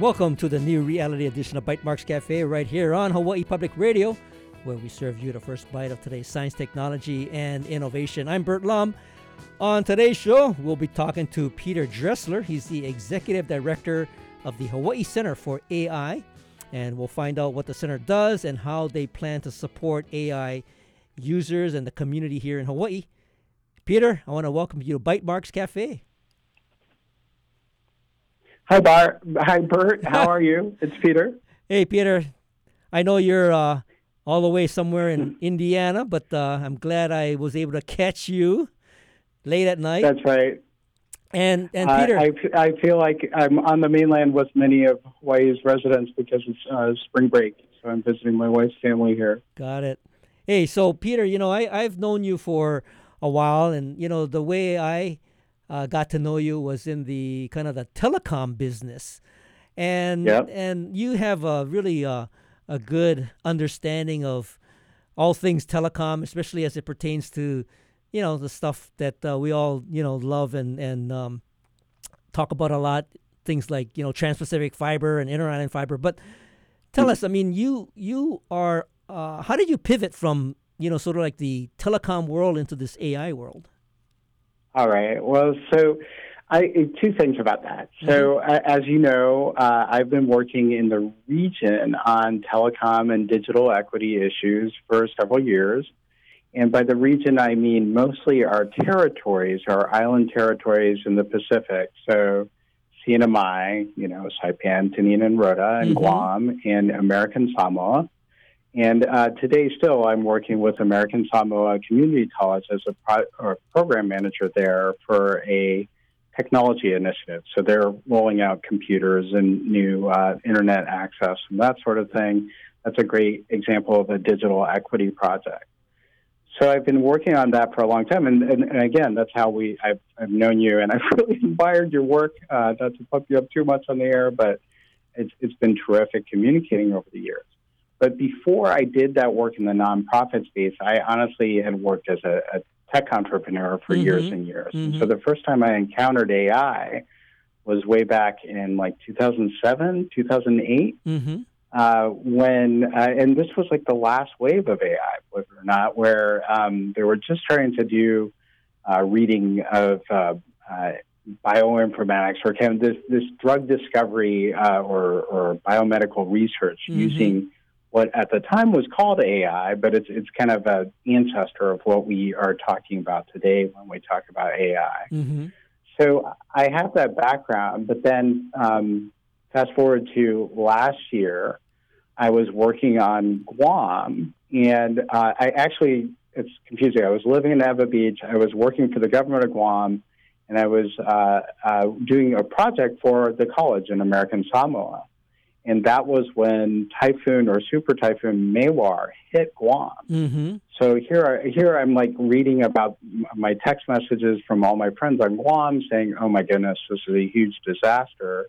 Welcome to the new reality edition of Bytemarks Cafe right here on Hawaii Public Radio, where we serve you the first bite of today's science, technology, and innovation. I'm Bert Lum. On today's show, we'll be talking to Peter Dressler. He's the Executive Director of the Hawaii Center for AI, and we'll find out what the center does and how they plan to support AI users and the community here in Hawaii. Peter, I want to welcome you to Bytemarks Cafe. Hi, Bart. Hi, Bert. How are you? It's Peter. Hey, Peter. I know you're all the way somewhere in Indiana, but I'm glad I was able to catch you late at night. That's right. And Peter, I feel like I'm on the mainland with many of Hawaii's residents because it's spring break, so I'm visiting my wife's family here. Got it. Hey, so Peter, I've known you for a while, and the way I got to know you was in the kind of the telecom business, and Yep. and you have a really a good understanding of all things telecom, especially as it pertains to the stuff that we all love and talk about a lot, things like Trans-Pacific Fiber and Inter-Island Fiber. But tell us, I mean, you are how did you pivot from sort of like the telecom world into this AI world? All right. Well, so two things about that. So as you know, I've been working in the region on telecom and digital equity issues for several years. And by the region, I mean mostly our territories, our island territories in the Pacific. So CNMI, Saipan, Tanin, and Rota, and Guam, and American Samoa. And today still, I'm working with American Samoa Community College as a program manager there for a technology initiative. So they're rolling out computers and new internet access and that sort of thing. That's a great example of a digital equity project. So I've been working on that for a long time. And again, that's how I've known you, and I've really admired your work. Not to pump you up too much on the air, but it's been terrific communicating over the years. But before I did that work in the nonprofit space, I honestly had worked as a tech entrepreneur for years and years. And so the first time I encountered AI was way back in like 2007, 2008, when, and this was like the last wave of AI, believe it or not, where they were just starting to do reading of bioinformatics or kind of this drug discovery or biomedical research using what at the time was called AI, but it's kind of an ancestor of what we are talking about today when we talk about AI. So I have that background, but then fast forward to last year, I was working on Guam, and it's confusing. I was living in Eva Beach. I was working for the government of Guam, and I was doing a project for the college in American Samoa. And that was when Typhoon or Super Typhoon Mawar hit Guam. So here I'm like reading about my text messages from all my friends on Guam saying, oh my goodness, this is a huge disaster.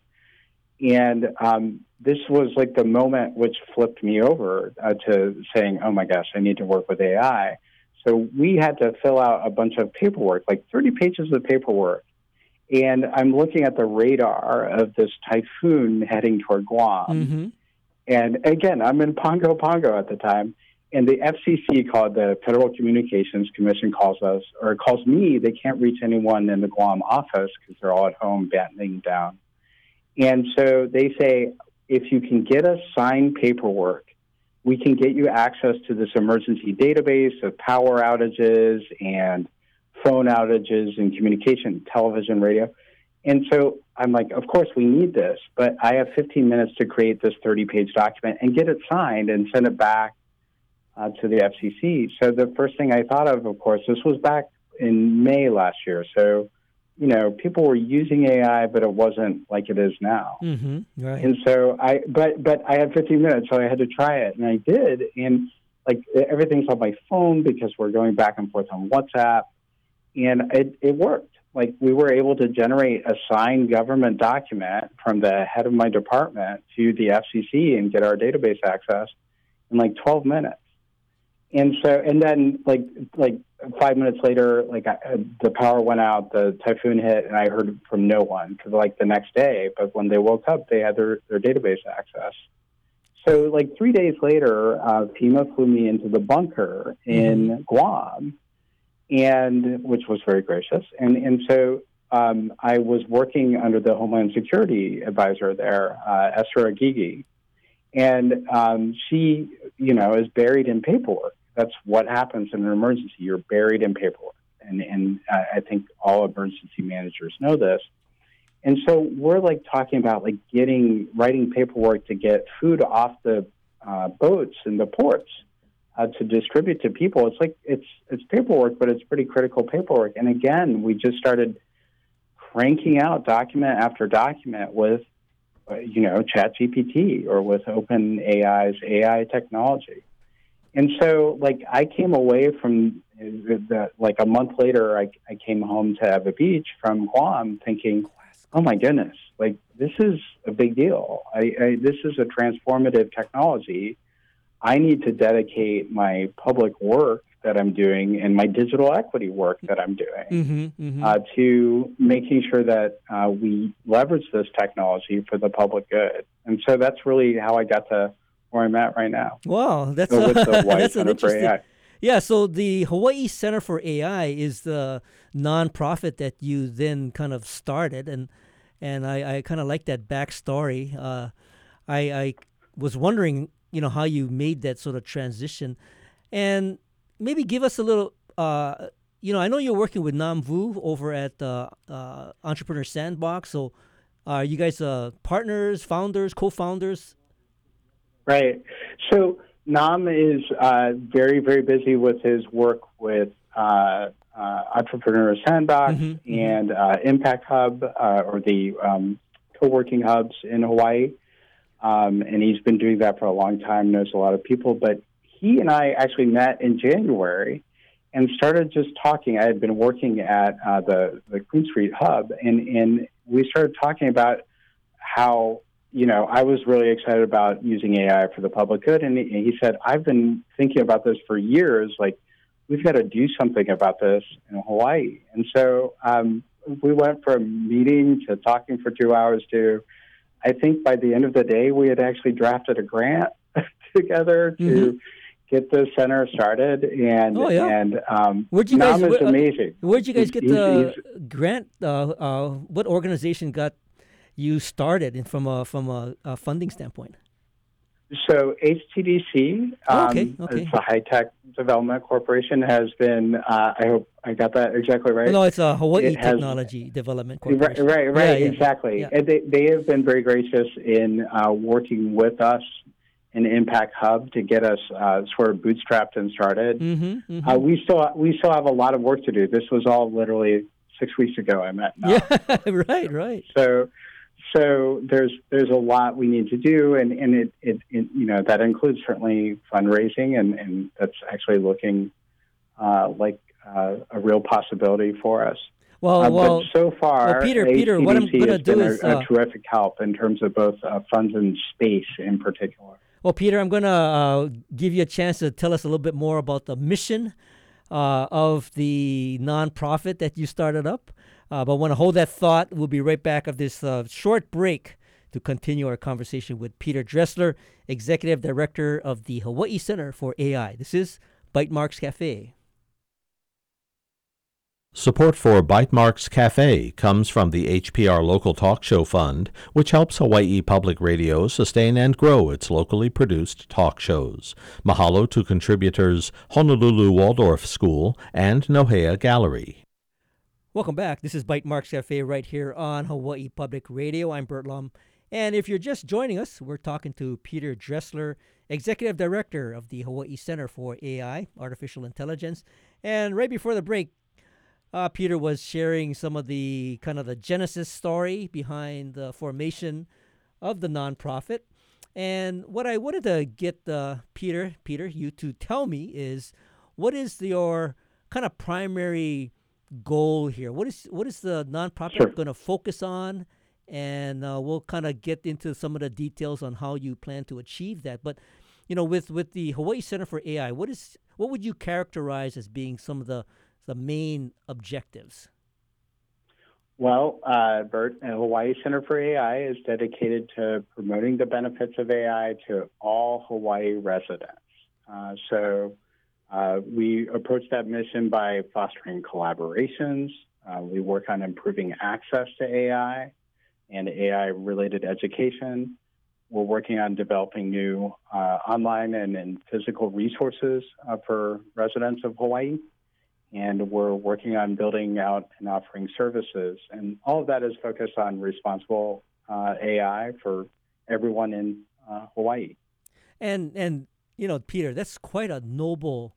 And this was like the moment which flipped me over to saying, oh my gosh, I need to work with AI. So we had to fill out a bunch of paperwork, like 30 pages of paperwork. And I'm looking at the radar of this typhoon heading toward Guam. And again, I'm in Pongo at the time. And the FCC, called the Federal Communications Commission, calls me. They can't reach anyone in the Guam office because they're all at home battening down. And so they say, if you can get us signed paperwork, we can get you access to this emergency database of power outages and phone outages and communication, television, radio. And so I'm like, of course we need this, but I have 15 minutes to create this 30-page document and get it signed and send it back to the FCC. So the first thing I thought of course, this was back in May last year. So, people were using AI, but it wasn't like it is now. Right. And so but I had 15 minutes, so I had to try it, and I did. And like everything's on my phone because we're going back and forth on WhatsApp. And it worked. Like we were able to generate a signed government document from the head of my department to the FCC and get our database access in like 12 minutes. And so, and then like 5 minutes later, the power went out, the typhoon hit, and I heard from no one for like the next day. But when they woke up, they had their database access. So like 3 days later, FEMA flew me into the bunker in Guam, and which was very gracious. And so I was working under the Homeland Security advisor there, Esther Agigi, and she, is buried in paperwork. That's what happens in an emergency. You're buried in paperwork. And I think all emergency managers know this. And so we're like talking about like writing paperwork to get food off the boats in the ports to distribute to people. It's like, it's paperwork, but it's pretty critical paperwork. And again, we just started cranking out document after document with, ChatGPT or with OpenAI's AI technology. And so, like, I came away from like a month later, I came home to Eva Beach from Guam thinking, oh my goodness, like, this is a big deal. This is a transformative technology. I need to dedicate my public work that I'm doing and my digital equity work that I'm doing to making sure that we leverage this technology for the public good. And so that's really how I got to where I'm at right now. Wow, that's with the Hawaii that's Center for interesting. AI. Yeah, so the Hawaii Center for AI is the nonprofit that you then kind of started, and I kind of like that backstory. I was wondering, how you made that sort of transition, and maybe give us a little. I know you're working with Nam Vu over at Entrepreneur Sandbox. So, are you guys partners, founders, co-founders? Right. So Nam is very, very busy with his work with Entrepreneur Sandbox and Impact Hub, or the co-working hubs in Hawaii. And he's been doing that for a long time, knows a lot of people. But he and I actually met in January and started just talking. I had been working at the Queen Street Hub, and we started talking about how, I was really excited about using AI for the public good. And he said, I've been thinking about this for years. Like, we've got to do something about this in Hawaii. And so we went from meeting to talking for 2 hours to, I think by the end of the day, we had actually drafted a grant together to get the center started. And, where'd you guys, is amazing. Where'd you guys get the grant? What organization got you started from a funding standpoint? So HTDC, it's a High Tech Development Corporation, has been, I hope I got that exactly right. No, it's a Hawaii Technology Development Corporation. Right, exactly. Yeah. And they have been very gracious in working with us in Impact Hub to get us sort of bootstrapped and started. We still have a lot of work to do. This was all literally 6 weeks ago I met Nam. Yeah, right. So there's a lot we need to do, and it that includes certainly fundraising, and that's actually looking like a real possibility for us. But so far, Peter, what I'm going to do is a terrific help in terms of both funds and space in particular. Well, Peter, I'm going to give you a chance to tell us a little bit more about the mission of the nonprofit that you started up. But I want to hold that thought. We'll be right back after this short break to continue our conversation with Peter Dressler, Executive Director of the Hawaii Center for AI. This is Bytemarks Cafe. Support for Bytemarks Cafe comes from the HPR Local Talk Show Fund, which helps Hawaii Public Radio sustain and grow its locally produced talk shows. Mahalo to contributors Honolulu Waldorf School and Nohea Gallery. Welcome back. This is Bytemarks Cafe right here on Hawaii Public Radio. I'm Bert Lum. And if you're just joining us, we're talking to Peter Dressler, Executive Director of the Hawaii Center for AI, Artificial Intelligence. And right before the break, Peter was sharing some of the kind of the genesis story behind the formation of the nonprofit. And what I wanted to get Peter, you to tell me is, what is your kind of primary goal here? What is the nonprofit going to focus on? And we'll kind of get into some of the details on how you plan to achieve that. But with the Hawaii Center for AI, what would you characterize as being some of the main objectives? Well, Bert, Hawaii Center for AI is dedicated to promoting the benefits of AI to all Hawaii residents. So we approach that mission by fostering collaborations. We work on improving access to AI and AI-related education. We're working on developing new online and physical resources for residents of Hawaii. And we're working on building out and offering services. And all of that is focused on responsible AI for everyone in Hawaii. And Peter, that's quite a noble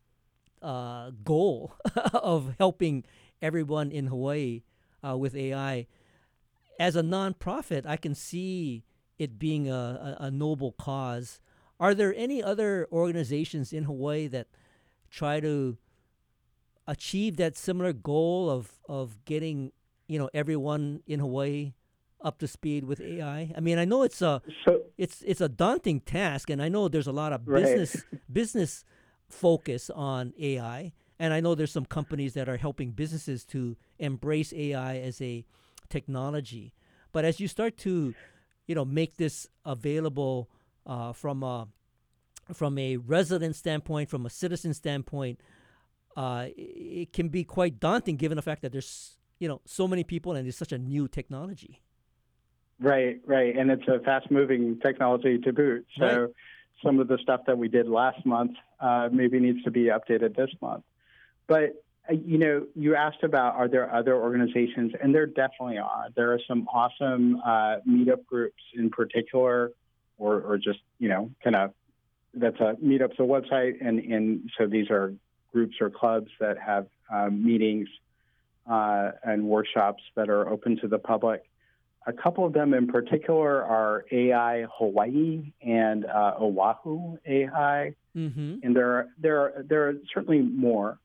goal of helping everyone in Hawaii with AI. As a nonprofit, I can see it being a noble cause. Are there any other organizations in Hawaii that try to achieve that similar goal of getting everyone in Hawaii up to speed with AI? I mean, I know it's a daunting task, and I know there's a lot of business focus on AI, and I know there's some companies that are helping businesses to embrace AI as a technology. But as you start to make this available from a resident standpoint, from a citizen standpoint, it can be quite daunting given the fact that there's so many people and it's such a new technology. Right, and it's a fast-moving technology to boot. So some of the stuff that we did last month maybe needs to be updated this month. But you asked about, are there other organizations? And there definitely are. There are some awesome meetup groups in particular, or just that's a Meetup's a website, and so these are groups or clubs that have meetings and workshops that are open to the public. A couple of them in particular are AI Hawaii and Oahu AI, and there are certainly more.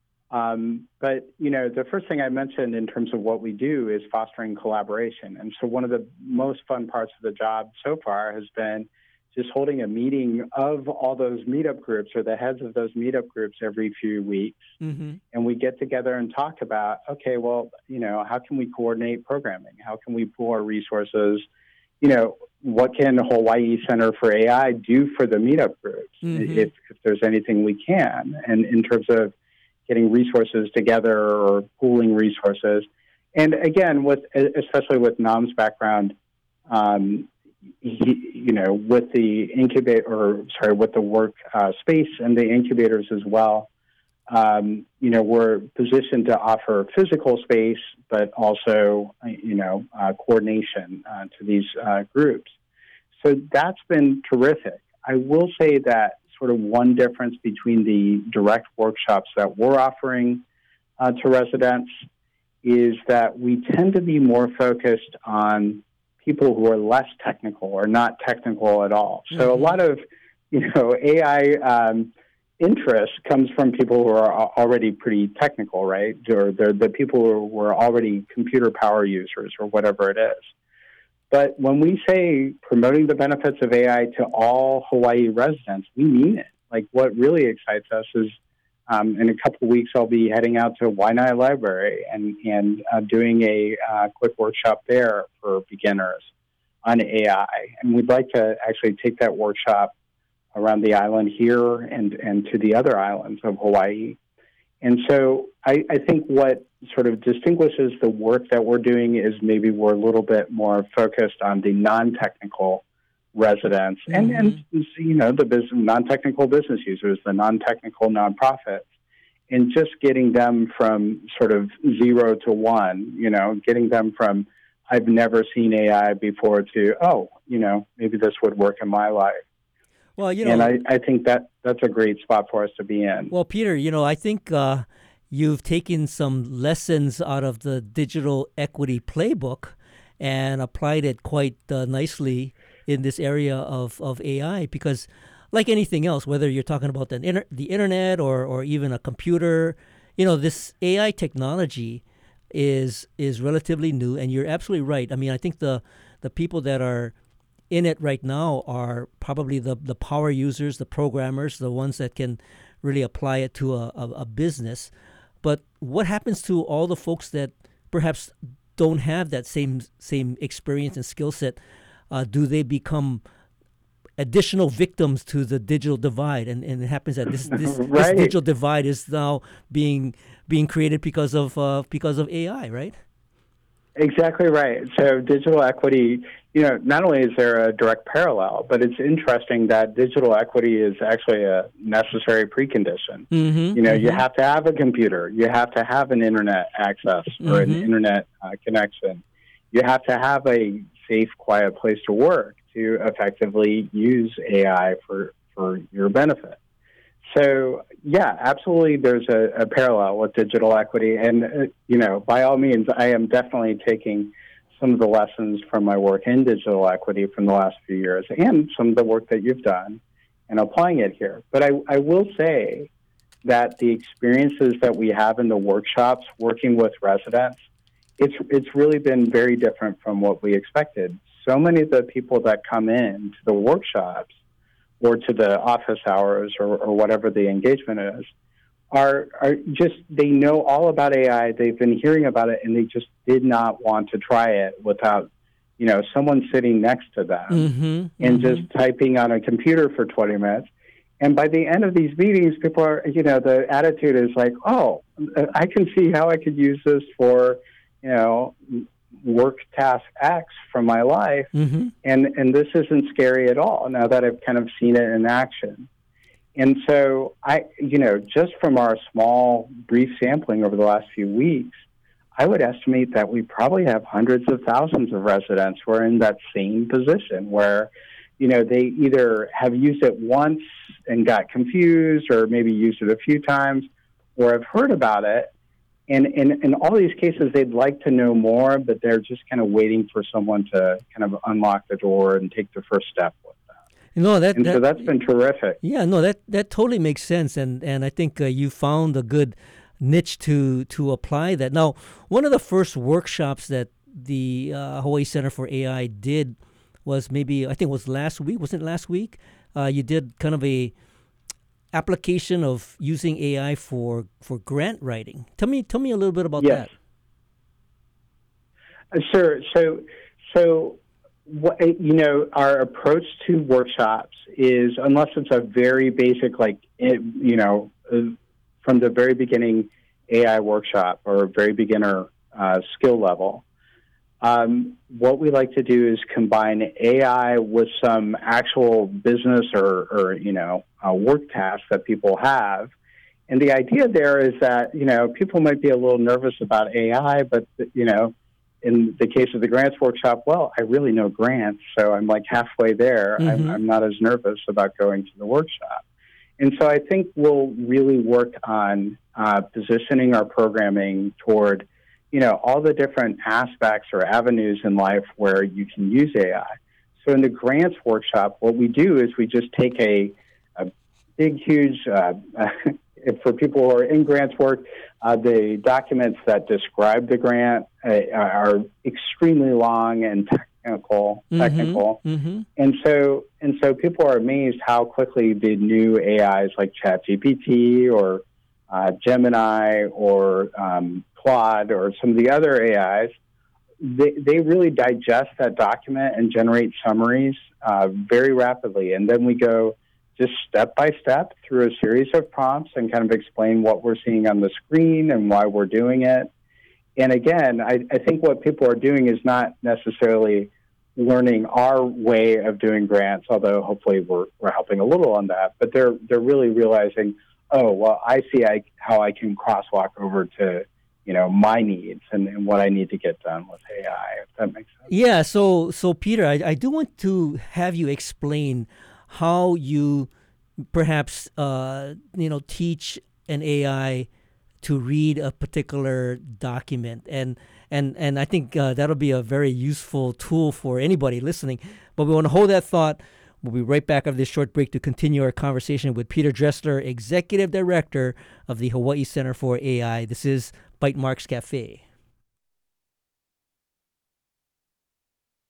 But the first thing I mentioned in terms of what we do is fostering collaboration, and so one of the most fun parts of the job so far has been just holding a meeting of all those meetup groups or the heads of those meetup groups every few weeks. And we get together and talk about, okay, well, how can we coordinate programming? How can we pool our resources? What can Hawaii Center for AI do for the meetup groups if there's anything we can? And in terms of getting resources together or pooling resources. And again, especially with Nam's background, with the with the work space and the incubators as well, we're positioned to offer physical space, but also, coordination to these groups. So that's been terrific. I will say that sort of one difference between the direct workshops that we're offering to residents is that we tend to be more focused on people who are less technical or not technical at all. So a lot of, AI interest comes from people who are already pretty technical, right? Or they're the people who are already computer power users or whatever it is. But when we say promoting the benefits of AI to all Hawaii residents, we mean it. Like, what really excites us is in a couple of weeks, I'll be heading out to Waianae Library and doing a quick workshop there for beginners on AI. And we'd like to actually take that workshop around the island here and to the other islands of Hawaii. And so I think what sort of distinguishes the work that we're doing is maybe we're a little bit more focused on the non-technical residents and the non-technical business users, the non-technical nonprofits, and just getting them from sort of 0 to 1, getting them from I've never seen AI before to, maybe this would work in my life. Well, and I think that's a great spot for us to be in. Well, Peter, I think you've taken some lessons out of the digital equity playbook and applied it quite nicely in this area of AI, because like anything else, whether you're talking about the internet or even a computer, this AI technology is relatively new, and you're absolutely right. I mean, I think the people that are in it right now are probably the power users, the programmers, the ones that can really apply it to a business. But what happens to all the folks that perhaps don't have that same experience and skill set? Do they become additional victims to the digital divide? And it happens that this Right. digital divide is now being created because of AI, right? Exactly right. So digital equity, not only is there a direct parallel, but it's interesting that digital equity is actually a necessary precondition. You have to have a computer. You have to have an internet access or an internet connection. You have to have a safe, quiet place to work to effectively use AI for your benefit. So, yeah, absolutely, there's a parallel with digital equity. And, by all means, I am definitely taking some of the lessons from my work in digital equity from the last few years and some of the work that you've done and applying it here. But I will say that the experiences that we have in the workshops working with residents, it's really been very different from what we expected. So many of the people that come in to the workshops or to the office hours or whatever the engagement is, are just, they know all about AI, they've been hearing about it, and they just did not want to try it without, someone sitting next to them and just typing on a computer for 20 minutes. And by the end of these meetings, people are, the attitude is like, oh, I can see how I could use this for, work task X from my life, and this isn't scary at all now that I've kind of seen it in action. And so just from our small, brief sampling over the last few weeks, I would estimate that we probably have hundreds of thousands of residents who are in that same position where, they either have used it once and got confused or maybe used it a few times or have heard about it. And in all these cases, they'd like to know more, but they're just kind of waiting for someone to kind of unlock the door and take the first step with them. So that's been terrific. Yeah, no, that totally makes sense, and I think you found a good niche to apply that. Now, one of the first workshops that the Hawaii Center for AI did was I think it was last week. Wasn't it last week? You did kind of a application of using AI for grant writing. Tell me a little bit about that. Sure. So what, our approach to workshops is, unless it's a very basic, from the very beginning AI workshop or a very beginner skill level, what we like to do is combine AI with some actual business or work tasks that people have. And the idea there is that, people might be a little nervous about AI, but, in the case of the grants workshop, well, I really know grants, so I'm like halfway there. I'm not as nervous about going to the workshop. And so I think we'll really work on positioning our programming toward, all the different aspects or avenues in life where you can use AI. So in the grants workshop, what we do is we just take a big, huge, for people who are in grants work, the documents that describe the grant are extremely long and technical. And so people are amazed how quickly the new AIs like ChatGPT or Gemini or Claude or some of the other AIs, they really digest that document and generate summaries very rapidly. And then we go just step by step through a series of prompts and kind of explain what we're seeing on the screen and why we're doing it. And again, I think what people are doing is not necessarily learning our way of doing grants, although hopefully we're helping a little on that. But they're really realizing, oh, well, I see how I can crosswalk over to my needs and what I need to get done with AI, if that makes sense. Yeah. So Peter, I do want to have you explain how you perhaps teach an AI to read a particular document, and I think that'll be a very useful tool for anybody listening. But we want to hold that thought. We'll be right back after this short break to continue our conversation with Peter Dressler, Executive Director of the Hawaii Center for AI. This is Bytemarks Cafe.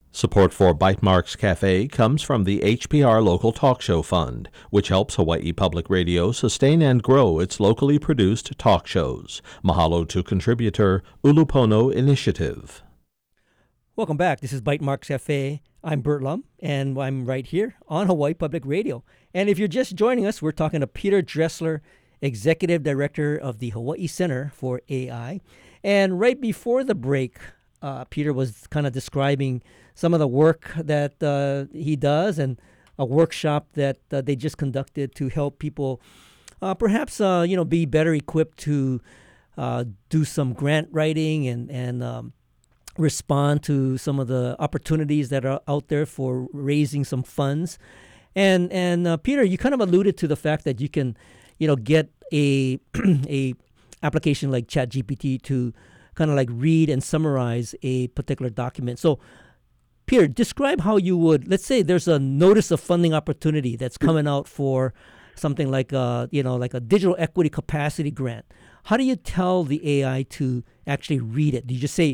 Support for Bytemarks Cafe comes from the HPR Local Talk Show Fund, which helps Hawaii Public Radio sustain and grow its locally produced talk shows. Mahalo to contributor Ulupono Initiative. Welcome back. This is Bytemarks Cafe. I'm Bert Lum, and I'm right here on Hawaii Public Radio. And if you're just joining us, we're talking to Peter Dressler, Executive Director of the Hawaii Center for AI. And right before the break, Peter was kind of describing some of the work that he does and a workshop that they just conducted to help people perhaps be better equipped to do some grant writing and respond to some of the opportunities that are out there for raising some funds. And Peter, you kind of alluded to the fact that you can get a application like ChatGPT to kind of like read and summarize a particular document. So Peter, describe how you would, let's say there's a notice of funding opportunity that's coming out for something like like a digital equity capacity grant. How do you tell the AI to actually read it? Do you just say,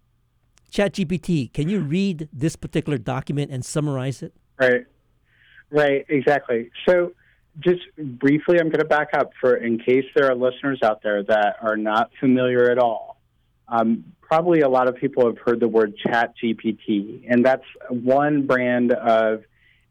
ChatGPT, can you read this particular document and summarize it? Right, exactly. So just briefly, I'm going to back up in case there are listeners out there that are not familiar at all. Probably a lot of people have heard the word ChatGPT, and that's one brand of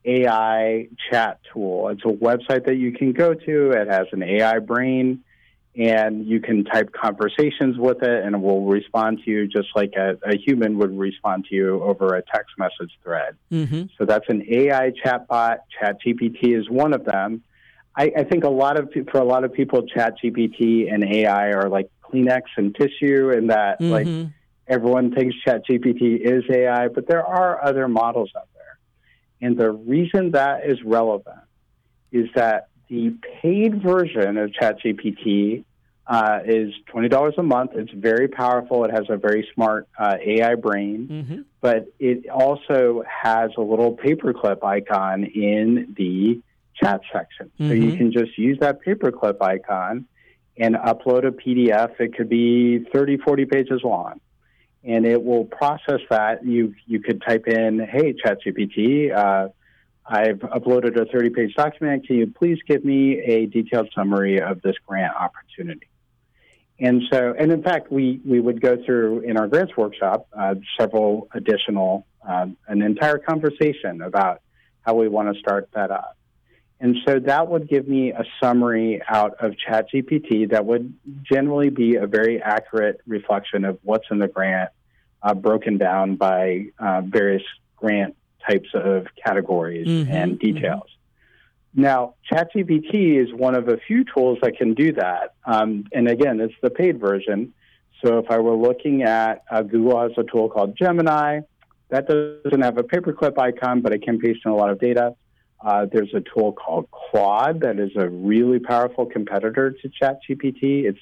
AI chat tool. It's a website that you can go to. It has an AI brain, and you can type conversations with it, and it will respond to you just like a human would respond to you over a text message thread. Mm-hmm. So that's an AI chatbot. ChatGPT is one of them. I think for a lot of people, ChatGPT and AI are like Kleenex and tissue, and that like everyone thinks ChatGPT is AI, but there are other models out there. And the reason that is relevant is that the paid version of ChatGPT is $20 a month. It's very powerful. It has a very smart AI brain, but it also has a little paperclip icon in the chat section. So you can just use that paperclip icon and upload a PDF. It could be 30, 40 pages long, and it will process that. You could type in, hey, ChatGPT, I've uploaded a 30-page document. Can you please give me a detailed summary of this grant opportunity? And in fact, we would go through in our grants workshop several additional, an entire conversation about how we want to start that up. And so that would give me a summary out of ChatGPT that would generally be a very accurate reflection of what's in the grant, broken down by various grant types of categories and details. Now, ChatGPT is one of a few tools that can do that. And again, it's the paid version. So if I were looking at Google has a tool called Gemini, that doesn't have a paperclip icon, but it can paste in a lot of data. There's a tool called Claude that is a really powerful competitor to ChatGPT. It's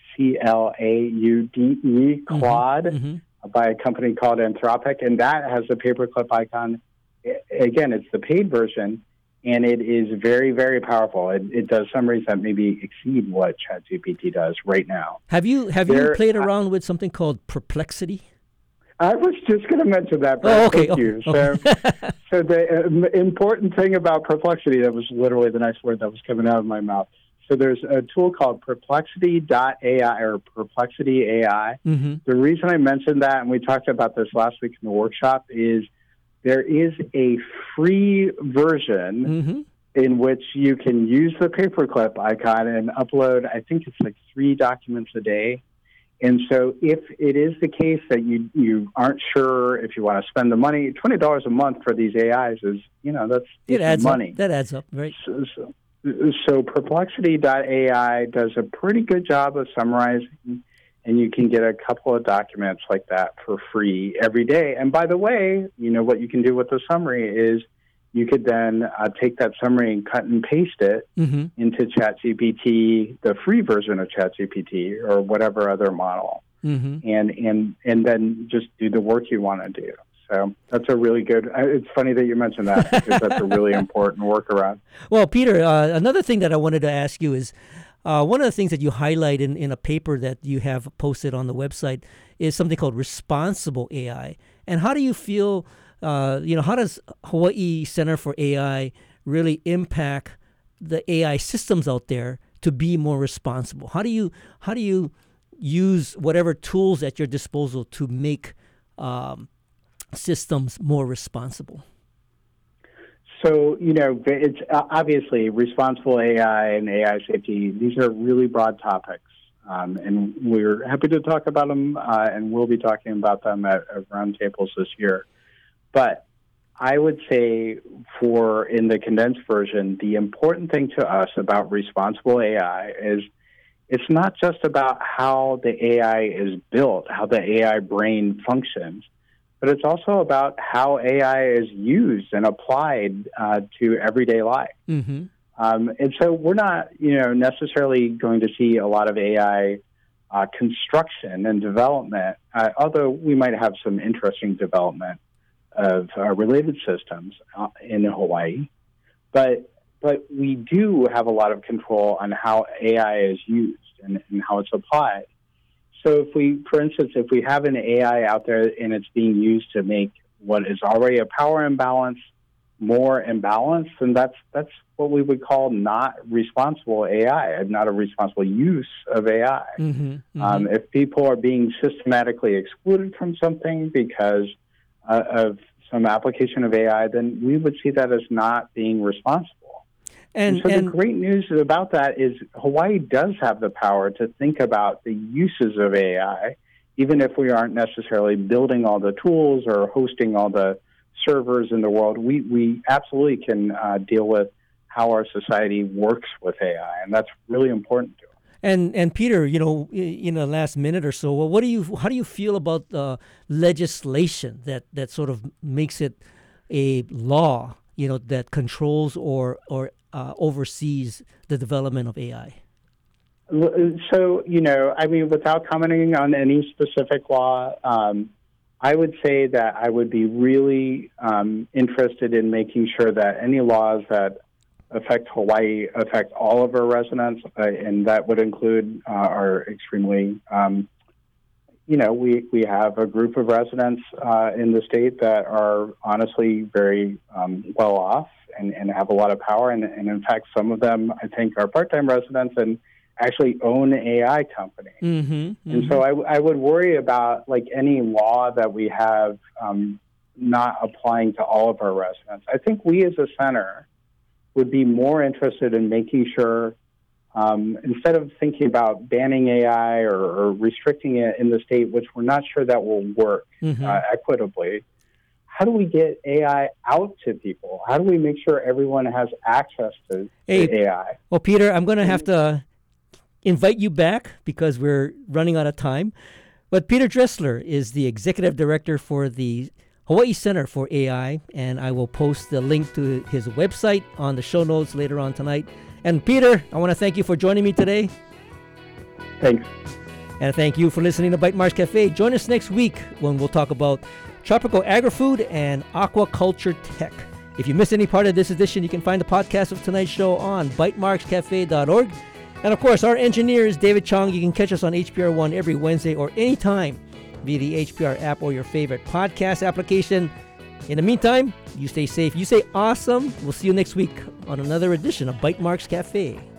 CLAUDE, Claude, by a company called Anthropic, and that has a paperclip icon. Again, it's the paid version, and it is very, very powerful. It does summaries that maybe exceed what ChatGPT does right now. Have you played around with something called Perplexity? I was just going to mention that. Thank you. Okay. So the important thing about Perplexity, that was literally the nice word that was coming out of my mouth. So there's a tool called Perplexity.ai or Perplexity AI. The reason I mentioned that, and we talked about this last week in the workshop, is there is a free version in which you can use the paperclip icon and upload, I think it's like 3 documents a day. And so if it is the case that you aren't sure if you want to spend the money, $20 a month for these AIs is, that's money. That adds up, right? So Perplexity.ai does a pretty good job of summarizing, and you can get a couple of documents like that for free every day. And by the way, what you can do with the summary is you could then take that summary and cut and paste it into ChatGPT, the free version of ChatGPT, or whatever other model, and then just do the work you want to do. So that's a really good. It's funny that you mentioned that because that's a really important workaround. Well, Peter, another thing that I wanted to ask you is one of the things that you highlight in a paper that you have posted on the website is something called responsible AI. And how do you feel how does Hawaii Center for AI really impact the AI systems out there to be more responsible? How do you use whatever tools at your disposal to make systems more responsible? So, it's obviously responsible AI and AI safety. These are really broad topics, and we're happy to talk about them, and we'll be talking about them at roundtables this year. But I would say in the condensed version, the important thing to us about responsible AI is it's not just about how the AI is built, how the AI brain functions, but it's also about how AI is used and applied to everyday life. Mm-hmm. And so we're not, necessarily going to see a lot of AI construction and development, although we might have some interesting development of related systems in Hawaii. But we do have a lot of control on how AI is used and how it's applied. So for instance, if we have an AI out there and it's being used to make what is already a power imbalance more imbalanced, then that's what we would call not responsible AI, not a responsible use of AI. Mm-hmm, mm-hmm. If people are being systematically excluded from something because of some application of AI, then we would see that as not being responsible. And so the great news about that is Hawaii does have the power to think about the uses of AI, even if we aren't necessarily building all the tools or hosting all the servers in the world. We absolutely can deal with how our society works with AI, and that's really important to us. And Peter, in the last minute or so, how do you feel about the legislation that sort of makes it a law, that controls or oversees the development of AI? So, without commenting on any specific law, I would say that I would be really interested in making sure that any laws that affect Hawaii affect all of our residents, and that would include our extremely, we have a group of residents in the state that are honestly very well off and have a lot of power. And in fact, some of them, I think, are part-time residents and actually own AI companies. Mm-hmm, mm-hmm. And so I would worry about, any law that we have not applying to all of our residents. I think we as a center would be more interested in making sure, instead of thinking about banning AI or restricting it in the state, which we're not sure that will work equitably, how do we get AI out to people? How do we make sure everyone has access to AI? Well, Peter, I'm going to have to invite you back because we're running out of time. But Peter Dressler is the executive director for the Hawaii Center for AI, and I will post the link to his website on the show notes later on tonight. And Peter, I want to thank you for joining me today. Thanks. And thank you for listening to Bytemarks Cafe. Join us next week when we'll talk about tropical agri-food and aquaculture tech. If you missed any part of this edition, you can find the podcast of tonight's show on bytemarkscafe.org. And of course, our engineer is David Chong. You can catch us on HPR One every Wednesday or anytime via the HPR app or your favorite podcast application. In the meantime, you stay safe, you stay awesome. We'll see you next week on another edition of Bytemarks Cafe.